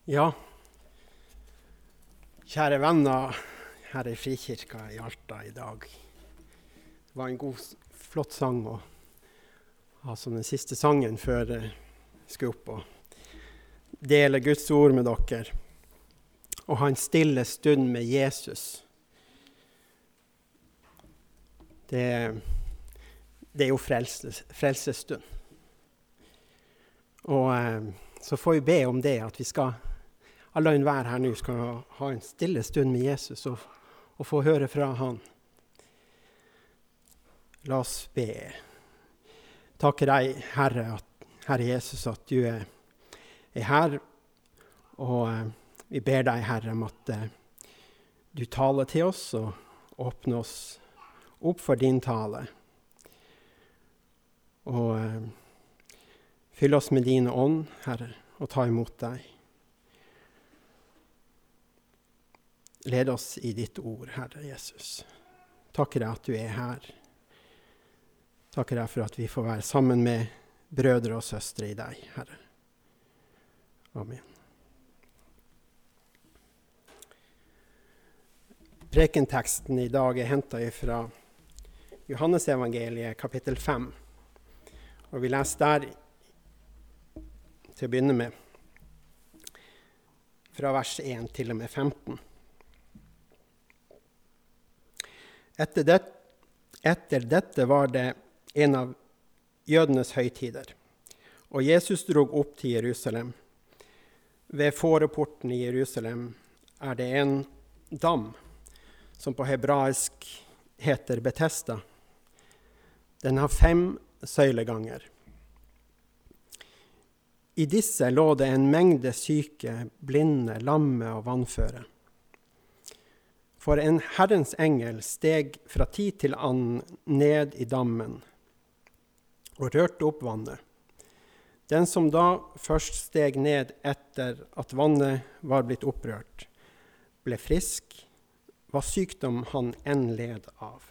Ja, kjære venner her i Frikirka i Alta i dag. Det var en flott sang å ha som den siste sangen før jeg skulle opp og dele Guds ord med dere. Og ha en stille stund med Jesus. Det er jo frelsesstund. Og så får vi be om det, at vi skal alle og enhver her nå skal ha en stille stund med Jesus og få høre fra han. La oss be. Takker deg, Herre Jesus, at du er her, og vi ber deg, Herre, om at du taler til oss og åpner oss opp for din tale. Og fyll oss med din ånd, Herre, og ta imot deg. Led oss i ditt ord, Herre Jesus. Takker deg at du er her. Takker deg for at vi får være sammen med brødre og søstre i deg, Herre. Amen. Prekenteksten i dag er hentet fra Johannes evangeliet, kapittel 5. Og vi leser der til å begynne med, fra vers 1 til og med 15. Etter dette var det en av jødenes høytider, og Jesus drog opp til Jerusalem. Ved fåreporten i Jerusalem er det en dam, som på hebraisk heter Betesda. Den har 5 søyleganger. I disse lå det en mengde syke, blinde, lamme og vannføre. For en Herrens engel steg fra tid til annen ned i dammen og rørte opp vannet. Den som da først steg ned etter at vannet var blitt opprørt, ble frisk, hva sykdom han enn led av.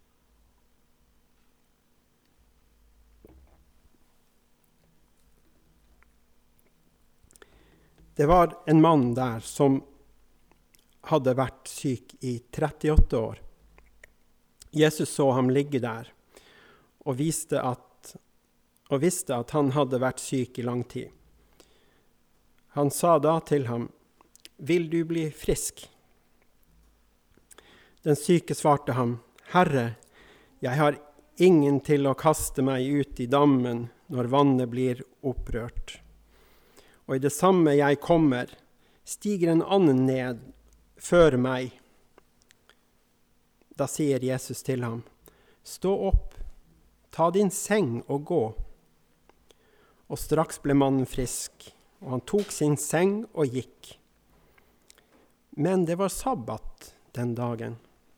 Det var en mann der som hadde vært syk i 38 år. Jesus så ham ligge der og visste at han hadde vært syk i lang tid. Han sa da til ham, «Vil du bli frisk?» Den syke svarte ham, «Herre, jeg har ingen til å kaste meg ut i dammen når vannet blir opprørt. Og i det samme jeg kommer, stiger en annen ned før meg.» Da sier Jesus til ham, «Stå opp, ta din seng og gå.» Og straks ble mannen frisk, og han tok sin seng og gikk. Men det var sabbat den dagen.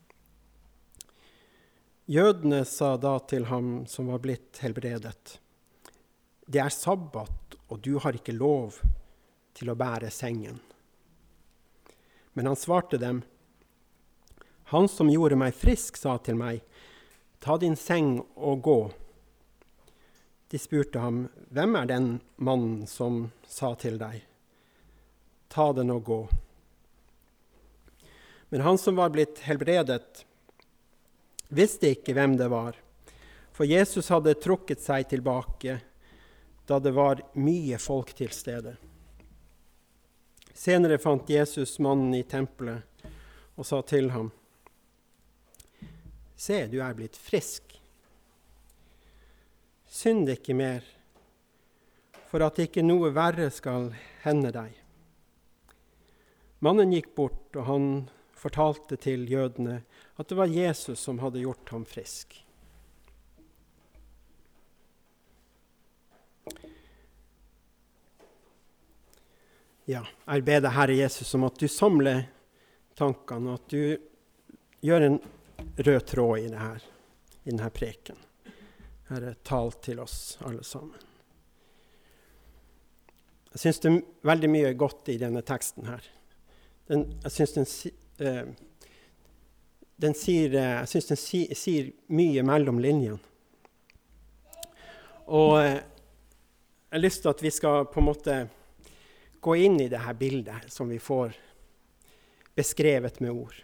Jødene sa da til ham som var blitt helbredet, «Det er sabbat, og du har ikke lov til å bære sengen.» Men han svarte dem, «Han som gjorde meg frisk sa til meg, ta din seng og gå.» De spurte ham, «Hvem er den mannen som sa til deg, ta den og gå?» Men han som var blitt helbredet, visste ikke hvem det var, for Jesus hadde trukket seg tilbake, da det var mye folk til stede. Senere fant Jesus mannen i tempelet og sa til ham, «Se, du er blitt frisk. Synd ikke mer, for at ikke noe verre skal hende deg.» Mannen gikk bort, og han fortalte til jødene at det var Jesus som hadde gjort ham frisk. Ja, jeg ber deg, Herre Jesus, om at du samler tankene, og at du gjør en rød tråd i denne preken. Herre, tal til oss alle sammen. Jeg synes det er veldig mye godt i denne teksten her. Jeg synes den sier mye mellom linjene. Og jeg har lyst til at vi skal på en måte gå inn i det her bildet som vi får beskrevet med ord.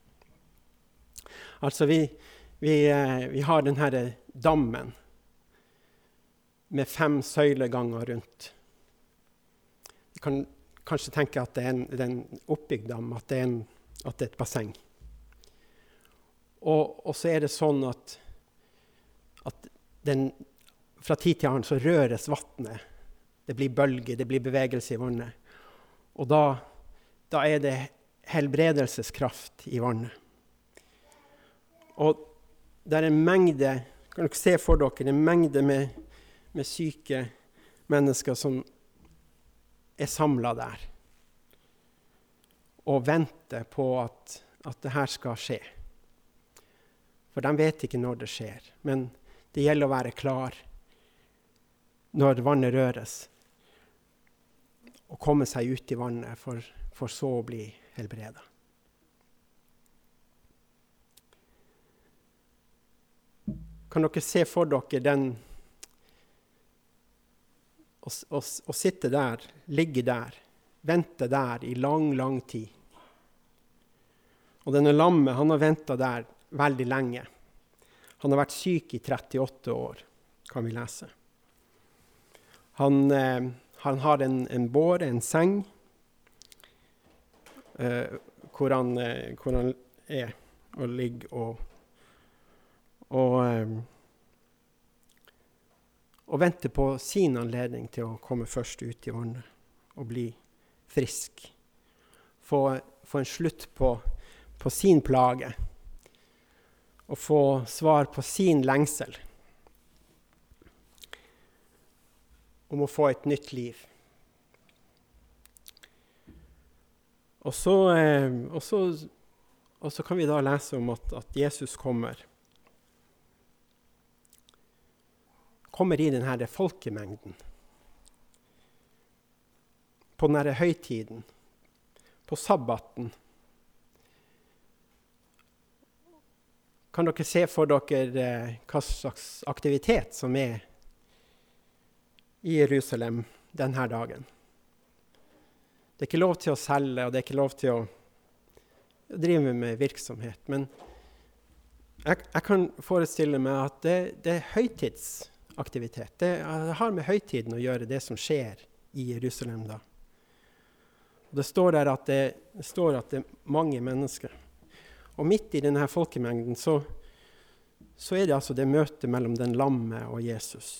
Altså vi har den her dammen med 5 søyleganger rundt. Vi kan kanskje tenke at det er en oppbygd dam, at det er et basseng. Og så er det sånn at fra tid til annen så røres vattnet. Det blir bølger, det blir bevegelse i vannet. Og da er det helbredelseskraft i vannet. Og det er en mengde, kan dere se for dere, en mengde med syke mennesker som er samlet der. Og venter på at det her skal skje. For de vet ikke når det skjer, men det gjelder å være klar når vannet røres, og komme seg ut i vannet for så å bli helbredet. Kan dere se for dere den å sitte der, ligge der, vente der i lang, lang tid. Og denne lammet, han har ventet der veldig lenge. Han har vært syk i 38 år, kan vi lese. Han har en båre, en seng, hvor han er og ligger og venter på sin anledning til å komme først ut i vannet og bli frisk. Få en slutt på sin plage og få svar på sin lengsel om å få et nytt liv. Og så kan vi da lese om at Jesus kommer i denne folkemengden. På denne høytiden, på sabbaten. Kan dere se for dere hva slags aktivitet som er i Jerusalem denne dagen? Det er ikke lov til å selge, og det er ikke lov til å drive med virksomhet. Men jeg kan forestille meg at det er høytidsaktivitet. Det har med høytiden å gjøre, det som skjer i Jerusalem da. Det står der at det er mange mennesker. Og midt i denne folkemengden så er det altså det møtet mellom den lamme og Jesus.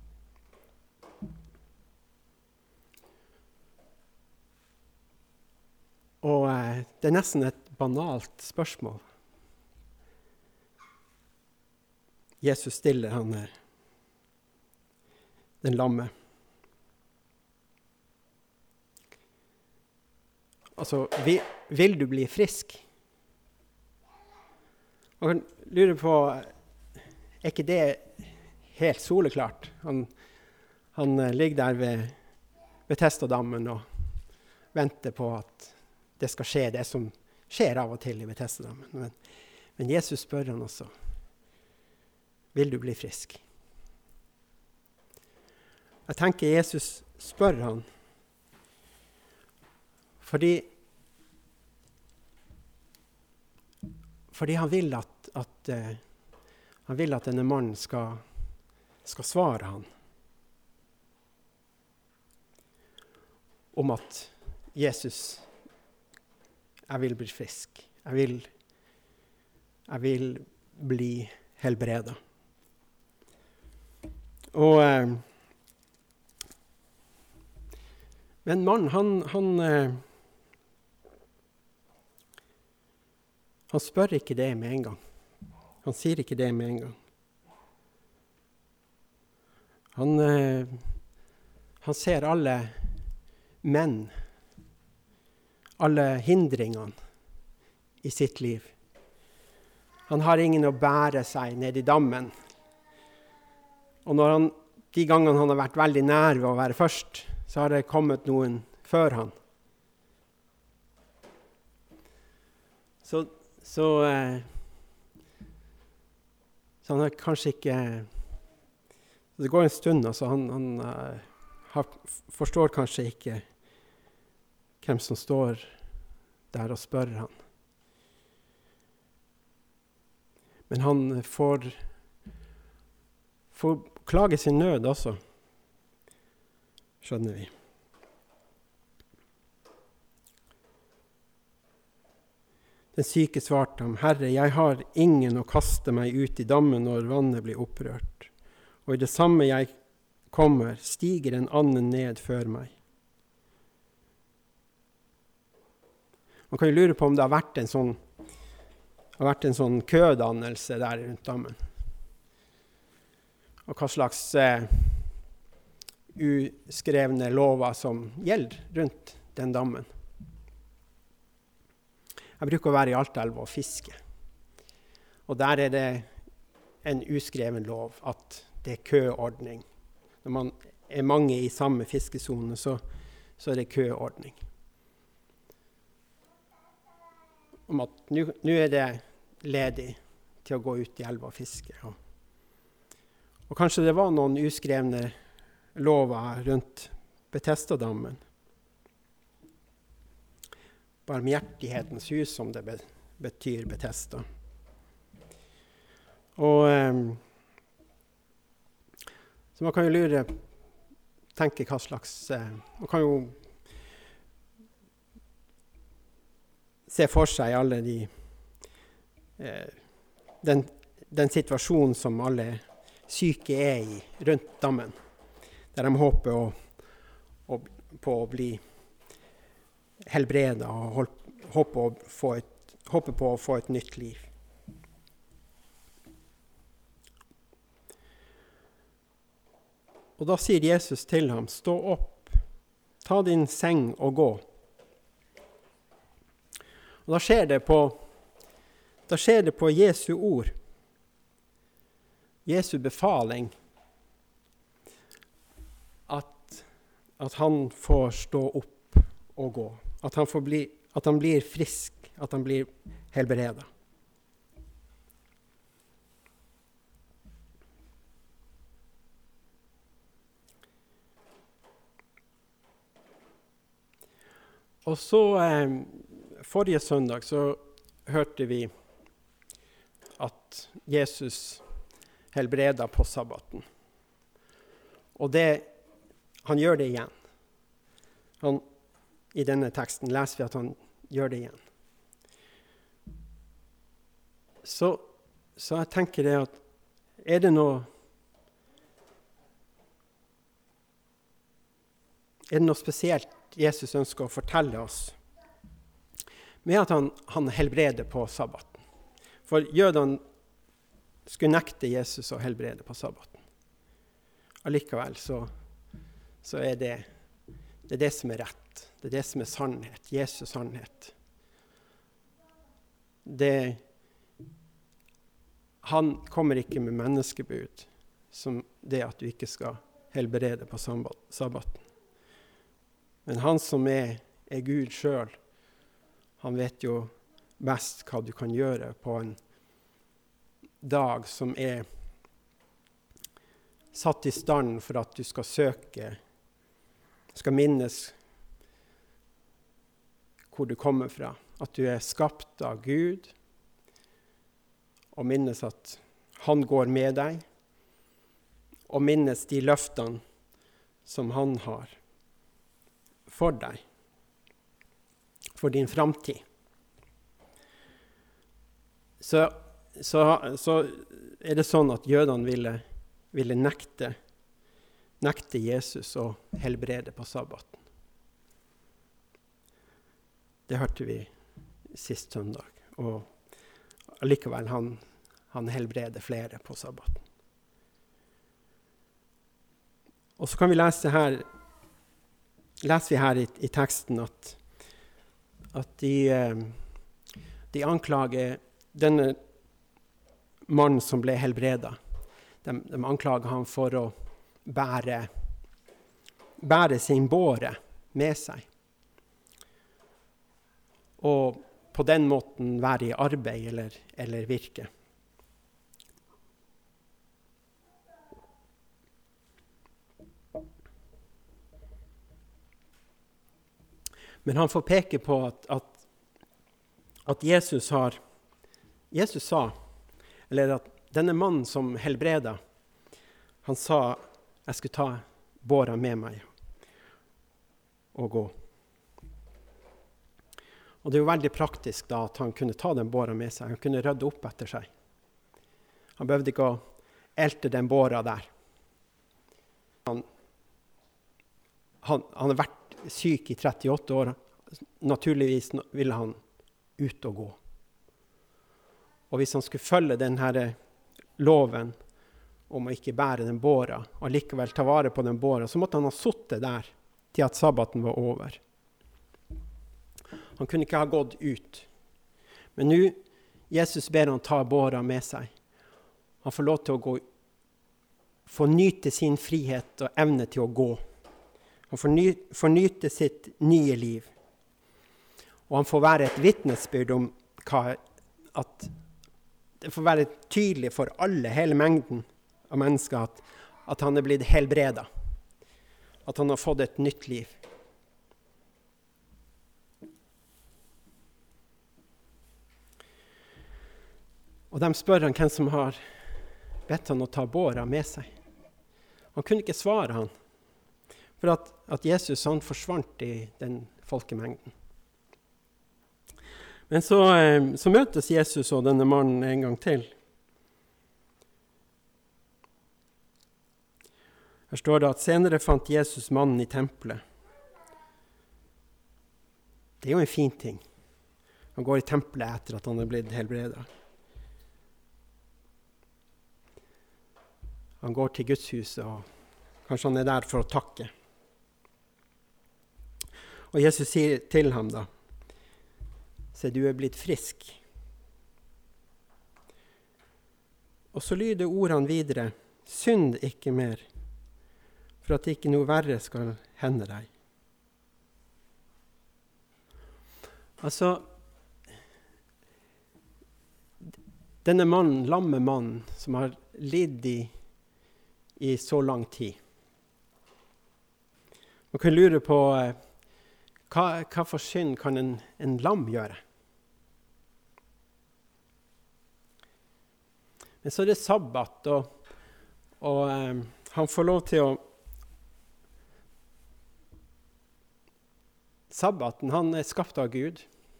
Og det er nesten et banalt spørsmål. Jesus stiller han den lamme. Altså, vil du bli frisk? Og han lurer på, er ikke det helt soleklart? Han ligger der ved Betesda-dammen og venter på at det skal skje, det som skjer av og til i Betesda-dammen. Men Jesus spør han også, vil du bli frisk? Jeg tenker Jesus spør han, fordi han vil at denne mannen skal svare han om at Jesus, jeg vil bli frisk. Jeg vil bli helbredet. Men mannen, han spør ikke det med en gang. Han sier ikke det med en gang. Han ser alle menn, alle hindringene i sitt liv. Han har ingen å bære seg ned i dammen. Og de gangene han har vært veldig nær ved å være først, så har det kommet noen før han. Så han har kanskje ikke... Det går en stund, altså han forstår kanskje ikke hvem som står der og spør han. Men han får klage sin nød også, skjønner vi. Den syke svarte ham, Herre, jeg har ingen å kaste meg ut i dammen når vannet blir opprørt. Og i det samme jeg kommer, stiger en annen ned før meg. Man kan jo lure på om det har vært en sånn kødannelse der rundt dammen. Og hva slags uskrevne lover som gjelder rundt den dammen. Jeg bruker å være i Altaelva og fiske. Og der er det en uskreven lov at det er køordning. Når man er mange i samme fiskesone, så er det køordning. Om at nå er det ledig til å gå ut i elva og fiske. Og kanskje det var noen uskrevne lover rundt Betesda-dammen. Barmhjertighetens hus, som det betyr Betesda. Og så man kan jo tenke hva slags, man kan jo se for seg alle den situasjonen som alle syke er i rundt dammen, der de håper på å bli helbreda og håper på å få et nytt liv. Og da sier Jesus til ham, stå opp, ta din seng og gå. Og da skjer det på Jesu ord, Jesu befaling, at han får stå opp og gå. At han blir frisk, at han blir helbredet. Og så forrige søndag så hørte vi at Jesus helbreda på sabbaten. Og han gjør det igjen. I denne teksten leser vi at han gjør det igjen. Så jeg tenker det at er det noe spesielt Jesus ønsker å fortelle oss med at han helbreder på sabbaten? For jødene skulle nekte Jesus å helbrede på sabbaten. Allikevel så er det som er rett. Det er det som er sannhet, Jesus sannhet. Han kommer ikke med menneskebud som det at du ikke skal helbrede på sabbaten. Men han som er Gud selv, han vet jo best hva du kan gjøre på en dag som er satt i stand for at du skal skal minnes hvor du kommer fra. At du er skapt av Gud, og minnes at han går med deg, og minnes de løftene som han har for deg, for din framtid. Så er det sånn at jødene ville nekte Jesus å helbrede på sabbaten. Det hørte vi sist søndag, og allikevel han helbreder flere på sabbaten. Og så kan vi leser vi her i teksten at de anklager denne mannen som ble helbredet. De anklager han for å bære sin båre med seg. Og på den måten være i arbeid eller virke. Men han får peke på at Jesus sa, eller at denne mannen som helbreda, han sa, jeg skulle ta båra med meg og gå. Og det er jo veldig praktisk da at han kunne ta den båra med seg. Han kunne rydde opp etter seg. Han behøvde ikke å elte den båra der. Han har vært syk i 38 år. Naturligvis ville han ut og gå. Og hvis han skulle følge denne loven om å ikke bære den båra, og likevel ta vare på den båra, så måtte han ha suttet der til at sabbaten var over. Han kunne ikke ha gått ut. Men nå, Jesus ber han ta båra med seg. Han får lov til å gå, få nyte sin frihet og evne til å gå. Han får nyte sitt nye liv. Og han får være et vitnesbyrd om at det får være tydelig for alle, hele mengden av mennesker, at han er blitt helbredet. At han har fått et nytt liv. Og de spør han hvem som har bedt han å ta båra med seg. Han kunne ikke svare han, for at Jesus han forsvant i den folkemengden. Men så møtes Jesus og denne mannen en gang til. Her står det at senere fant Jesus mannen i tempelet. Det er jo en fin ting. Han går i tempelet etter at han er blitt helbredet. Han går til Guds hus, og kanskje han er der for å takke. Og Jesus sier til ham da, se, du er blitt frisk. Og så lyder ordene videre, synd ikke mer, for at ikke noe verre skal hende deg. Altså, denne mannen, lamme mannen, som har lidd i så lang tid. Man kan lure på hva for synd kan en lam gjøre? Men så er det sabbat, og han får lov til å sabbaten, han er skapt av Gud.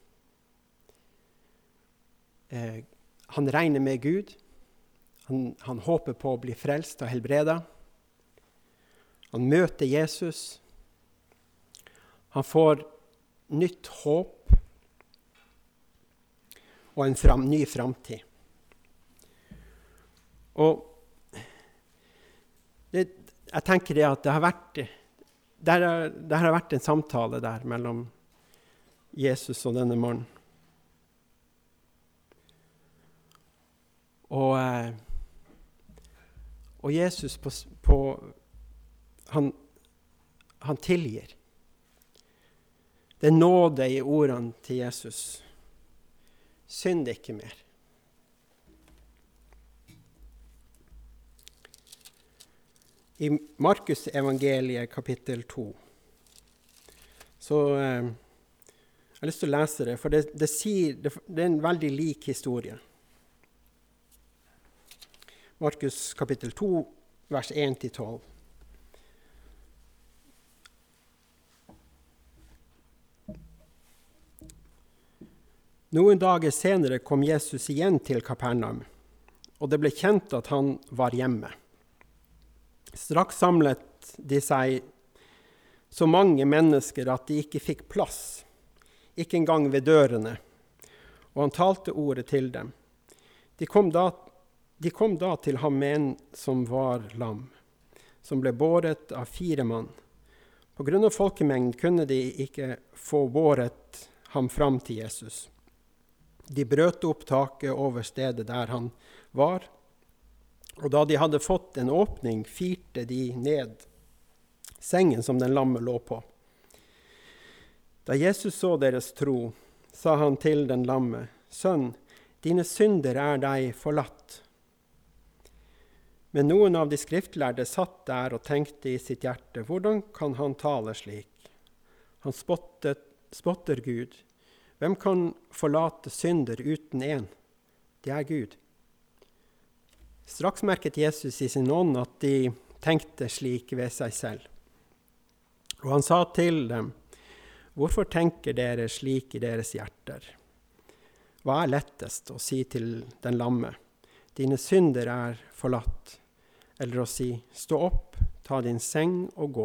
Han regner med Gud. Han håper på å bli frelst og helbredet. Han møter Jesus. Han får nytt håp og en ny framtid. Og jeg tenker det at det har vært en samtale der mellom Jesus og denne mannen. Og Jesus han tilgir. Det er nåde i ordene til Jesus. Synd ikke mer. I Markus evangeliet kapittel 2, så jeg har lyst til å lese det, for det er en veldig lik historie. Markus kapittel 2, vers 1-12. Noen dager senere kom Jesus igjen til Kapernaum, og det ble kjent at han var hjemme. Straks samlet de seg så mange mennesker at de ikke fikk plass, ikke engang ved dørene, og han talte ordet til dem. De kom da til ham med en som var lam, som ble båret av 4 mann. På grunn av folkemengden kunne de ikke få båret ham fram til Jesus. De brøt opp taket over stedet der han var, og da de hadde fått en åpning, firte de ned sengen som den lamme lå på. Da Jesus så deres tro, sa han til den lamme, «Sønn, dine synder er deg forlatt.» Men noen av de skriftlærde satt der og tenkte i sitt hjerte, «Hvordan kan han tale slik?» Han spottet spotter Gud. Hvem kan forlate synder uten en? Det er Gud. Straks merket Jesus i sin ånd at de tenkte slik ved seg selv. Og han sa til dem, hvorfor tenker dere slik i deres hjerter? Hva er lettest å si til den lamme? Dine synder er forlatt. Eller å si, stå opp, ta din seng og gå.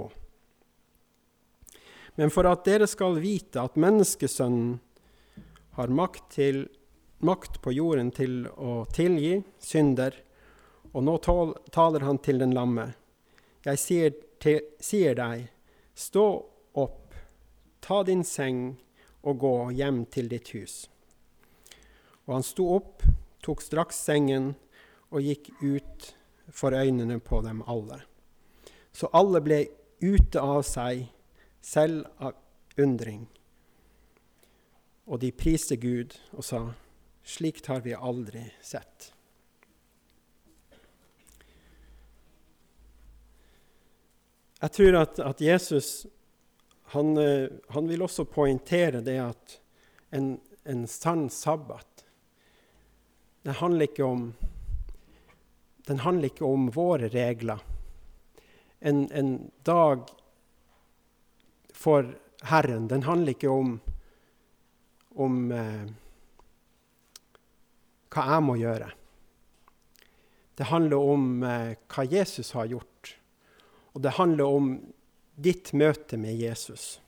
Men for at dere skal vite at menneskesønnen har makt på jorden til å tilgi synder, og nå taler han til den lamme. Jeg sier deg, stå opp, ta din seng og gå hjem til ditt hus. Og han sto opp, tok straks sengen og gikk ut for øynene på dem alle. Så alle ble ute av seg, selv av undring. Og de priste Gud og sa, slikt har vi aldri sett. Jeg tror at Jesus, han vil også poengtere det at en sann sabbat, den handler ikke om våre regler. En dag for Herren, den handler ikke om hva jeg må gjøre. Det handler om hva Jesus har gjort. Og det handler om ditt møte med Jesus.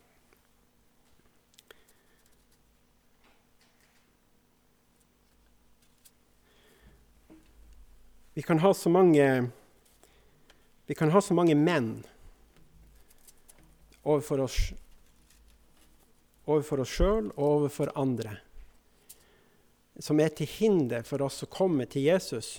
Vi kan ha så mange menn overfor oss selv og overfor andre, som er til hinder for oss å komme til Jesus.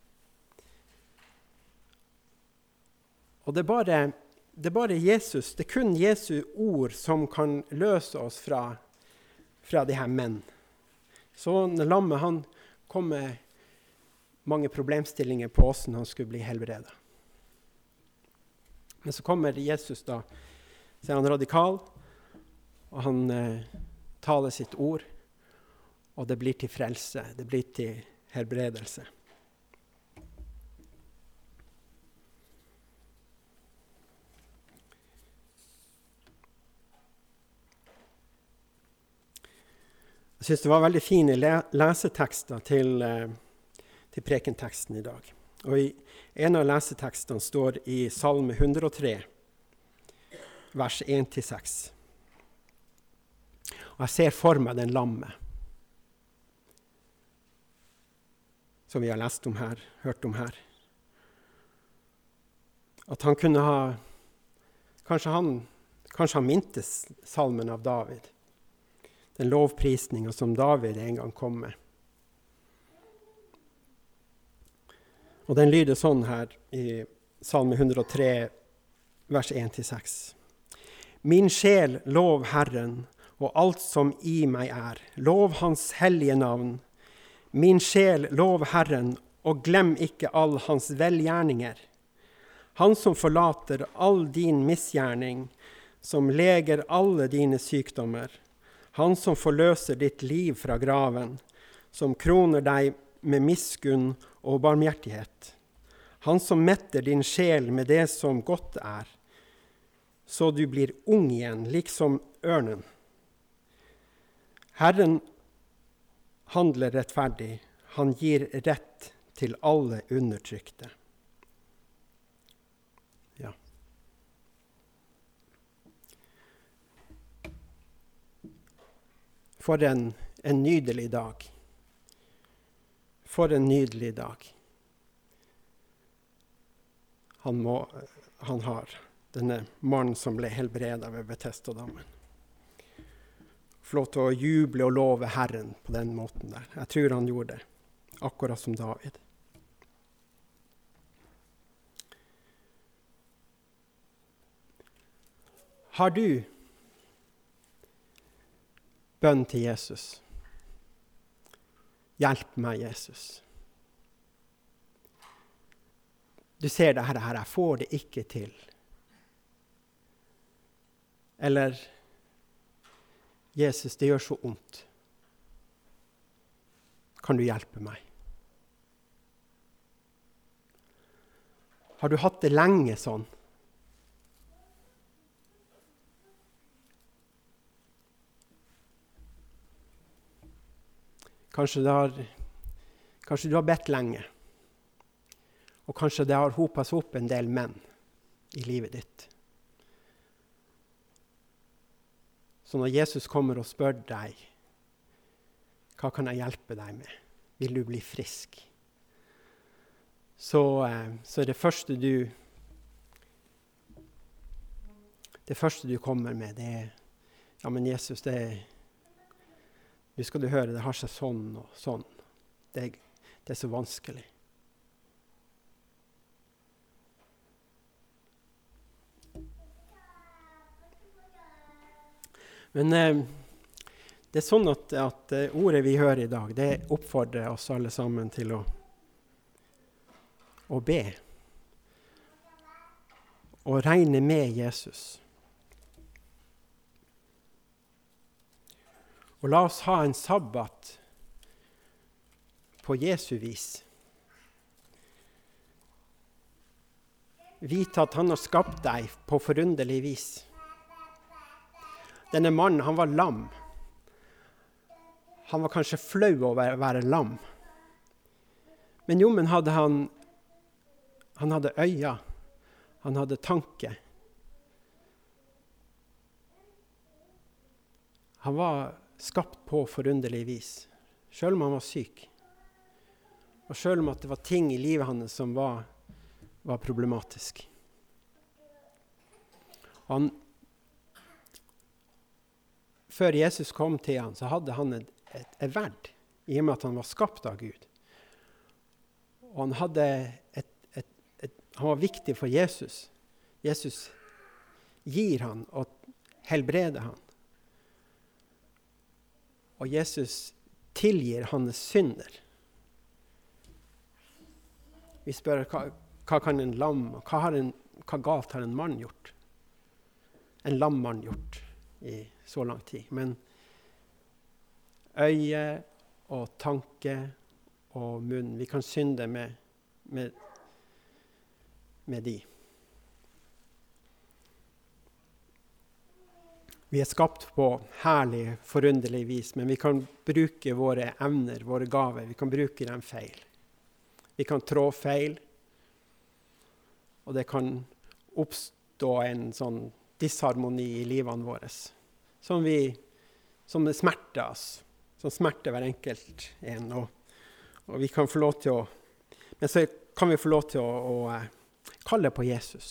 Og det er bare Jesus, det er kun Jesu ord som kan løse oss fra de her menn. Så når lammet, han kom med mange problemstillinger på hvordan han skulle bli helbredet. Men så kommer Jesus da, så er han radikal, og han taler sitt ord, og det blir til frelse, det blir til helbredelse. Jeg synes det var veldig fine lesetekster til prekenteksten i dag. Og i en av lesetekstene står i Salme 103, vers 1-6. Og jeg ser for meg den lamme, som vi har lest om her, hørt om her. At han kunne ha, kanskje han mintes salmen av David, den lovprisningen som David en gang kom med. Og den lyder sånn her i Salme 103, vers 1-6. Min sjel, lov Herren, og alt som i meg er. Lov hans hellige navn. Min sjel, lov Herren, og glem ikke all hans velgjerninger. Han som forlater all din misgjerning, som leger alle dine sykdommer. Han som forløser ditt liv fra graven, som kroner deg med miskunn og barmhjertighet. Han som metter din sjel med det som godt er, så du blir ung igjen, liksom ørnen. Herren handler rettferdig, han gir rett til alle undertrykte. Ja. For en nydelig dag. For en nydelig dag. Han har denne mannen som ble helbredet ved Betesda-dammen. Få lov til å juble og love Herren på den måten der. Jeg tror han gjorde det, akkurat som David. Har du bønn til Jesus? Hjelp meg, Jesus. Du ser det her, jeg får det ikke til. Eller, Jesus, det gjør så ondt. Kan du hjelpe meg? Har du hatt det lenge sånn? Kanskje du har bedt lenge. Og kanskje det har hopet seg opp en del menn i livet ditt. Så når Jesus kommer og spør deg, hva kan jeg hjelpe deg med? Vil du bli frisk? Så er det første du kommer med, det er, ja, men Jesus, nå skal du høre, det har seg sånn og sånn. Det er så vanskelig. Men det er sånn at ordet vi hører i dag, det oppfordrer oss alle sammen til å be. Og regne med Jesus. Og la oss ha en sabbat på Jesu vis. Vite at han har skapt deg på forunderlig vis. Denne mannen, han var lam. Han var kanskje flau over å være lam. Men jo, men hadde han hadde øyne, han hadde tanke. Han var skapt på forunderlig vis, selv om han var syk. Og selv om at det var ting i livet hans som var problematisk. Før Jesus kom til han, så hadde han et verd, i og med at han var skapt av Gud. Og han var viktig for Jesus. Jesus gir han og helbreder han. Og Jesus tilgir hans synder. Vi spør, hva kan en lam, hva galt har en mann gjort? En lam mann gjort i så lang tid. Men øye og tanke og munn, vi kan synde med de. Vi er skapt på herlig, forunderlig vis, men vi kan bruke våre evner, våre gaver, vi kan bruke dem feil. Vi kan trå feil, og det kan oppstå en sånn disharmoni i livene våre, som smerter oss, som smerter hver enkelt en, og vi kan få lov til men så kan vi få lov til å kalle på Jesus,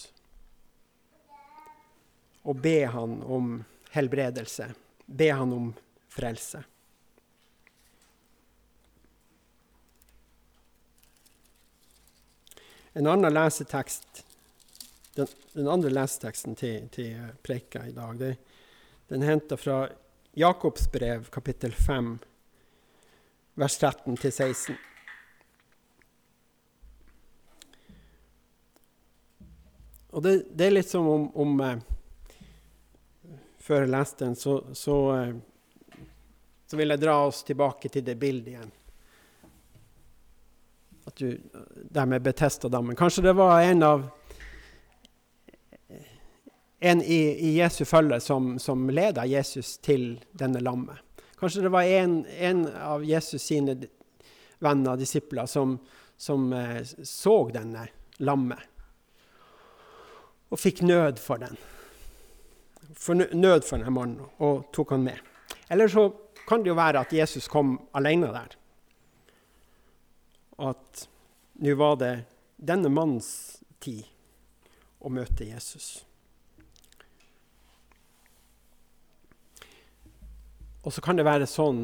og be han om helbredelse, be han om frelse. En annen lesetekst, den andre leseteksten til preka i dag, den henter fra Jakobs brev, kapittel 5, vers 13-16. Og det er litt som om før jeg leste den, så vil jeg dra oss tilbake til det bildet igjen. At der med Betesda-dammen. Kanskje det var en i Jesu følge som ledet Jesus til denne lammet. Kanskje det var en av Jesus sine venner og disipler som så denne lammet og fikk nød for den. Nød for denne mannen, og tok han med. Eller så kan det jo være at Jesus kom alene der. Og at nå var det denne mannens tid å møte Jesus. Og så kan det være sånn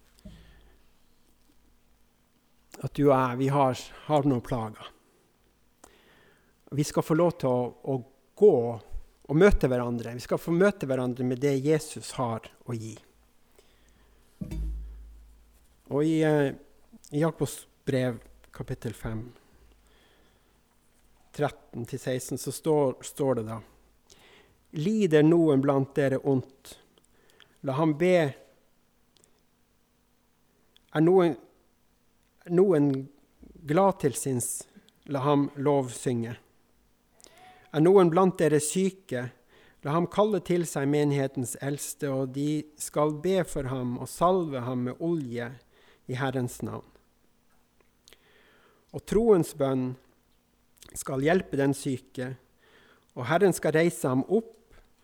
at du og jeg, vi har noen plager. Vi skal få lov til å gå og møte hverandre. Vi skal få møte hverandre med det Jesus har å gi. Og i Jakobs brev, kapittel 5, 13-16, så står det da: Lider noen blant dere ondt, La ham be. Er noen glad til sinns, la ham lovsynge. Er noen blant dere syke, la ham kalle til seg menighetens eldste, og de skal be for ham og salve ham med olje i Herrens navn. Og troens bønn skal hjelpe den syke, og Herren skal reise ham opp,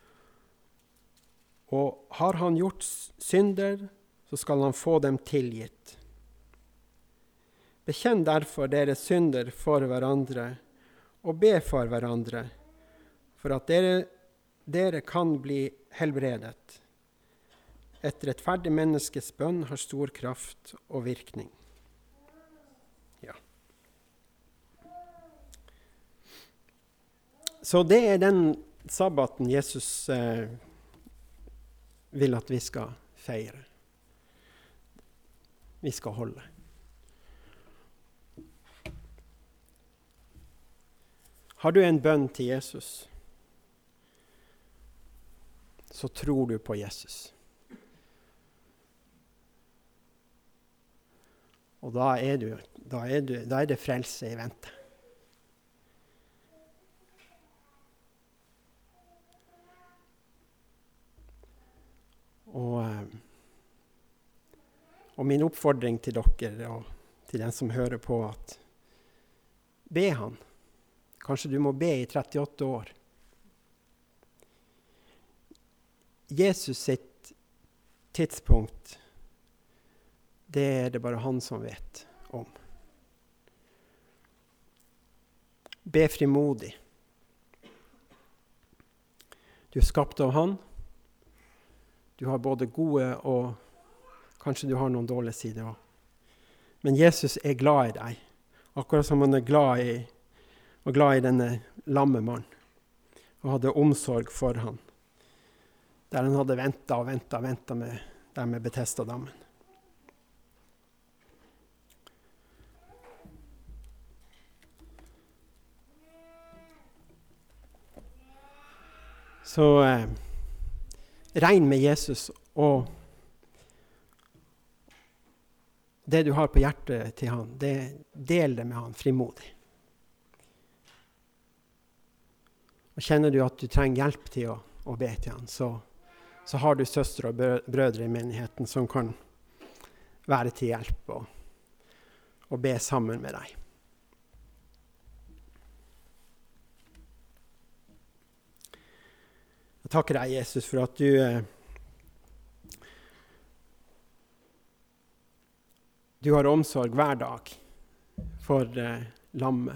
og har han gjort synder, så skal han få dem tilgitt. Bekjenn derfor deres synder for hverandre, og be for hverandre, for at dere kan bli helbredet. Et rettferdig menneskes bønn har stor kraft og virkning. Ja. Så det er den sabbaten Jesus vil at vi skal feire. Vi skal holde. Har du en bønn til Jesus, så tror du på Jesus. Og da er det frelse i vente. Og min oppfordring til dere og til den som hører på, at be han. Kanskje du må be i 38 år. Jesus sitt tidspunkt, det er det bare han som vet om. Be frimodig. Du er skapt av han. Du har både gode og kanskje du har noen dårlige sider også. Men Jesus er glad i deg. Akkurat som han er glad i denne lamme mann. Og hadde omsorg for han. Der han hadde ventet med Betesda-dammen. Så regn med Jesus, og det du har på hjertet til han, del det med han frimodig. Og kjenner du at du trenger hjelp til å be til han, så har du søstre og brødre i menigheten som kan være til hjelp og be sammen med deg. Jeg takker deg, Jesus, for at du har omsorg hver dag for lamme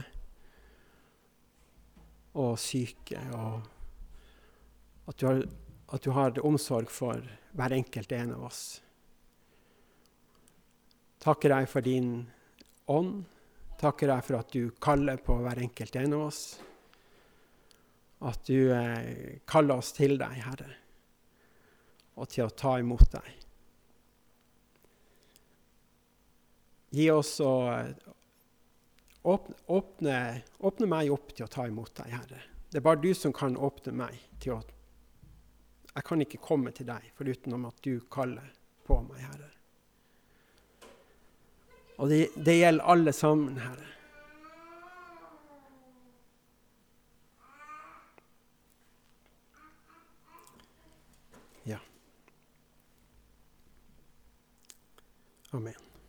og syke, og at du har omsorg for hver enkelt en av oss. Takker deg for din ånd. Takker deg for at du kaller på hver enkelt en av oss. At du kaller oss til deg, Herre, og til å ta imot deg. Gi oss å åpne meg opp til å ta imot deg, Herre. Det er bare du som kan åpne meg til å... Jeg kan ikke komme til deg, foruten om at du kaller på meg, Herre. Og det gjelder alle sammen, Herre. Ja. Amen.